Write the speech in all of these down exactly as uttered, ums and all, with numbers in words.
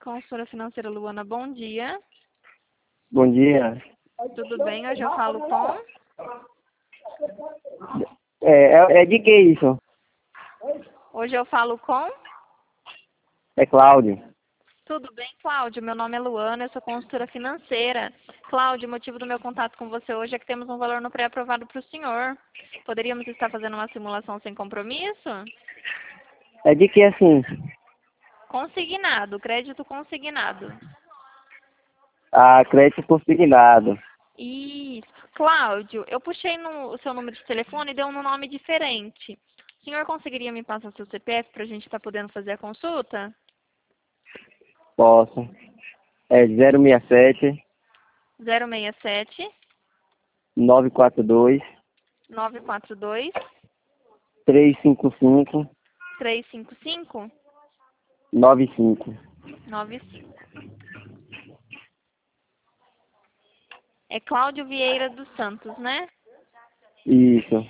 consultora financeira Luana, bom dia. Bom dia. Tudo bem? Hoje eu falo com... É, é, é de que isso? Hoje eu falo com... É Cláudio. Tudo bem, Cláudio? Meu nome é Luana, eu sou consultora financeira. Cláudio, o motivo do meu contato com você hoje é que temos um valor no pré-aprovado para o senhor. Poderíamos estar fazendo uma simulação sem compromisso? É de que assim? Consignado, crédito consignado. Ah, crédito consignado. Isso. Cláudio, eu puxei no, o seu número de telefone e deu um nome diferente. O senhor conseguiria me passar seu C P F para a gente estar podendo fazer a consulta? Posso. É zero seis sete, zero seis sete, nove quatro dois, nove quatro dois, três cinco cinco, três cinco cinco, nove cinco. nove cinco. É Cláudio Vieira dos Santos, né? Isso.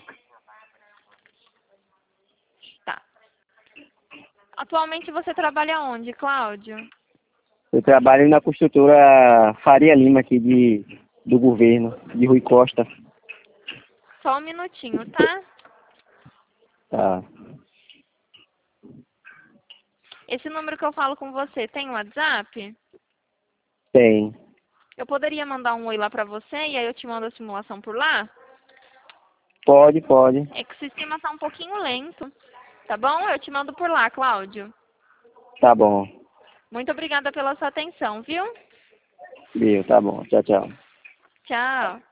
Tá. Atualmente você trabalha onde, Cláudio? Eu trabalho na construtora Faria Lima aqui de, do governo, de Rui Costa. Só um minutinho, tá? Tá. Esse número que eu falo com você tem WhatsApp? Tem. Eu poderia mandar um oi lá pra você e aí eu te mando a simulação por lá? Pode, pode. É que o sistema tá um pouquinho lento. Tá bom? Eu te mando por lá, Cláudio. Tá bom. Muito obrigada pela sua atenção, viu? Viu, tá bom. Tchau, tchau. Tchau.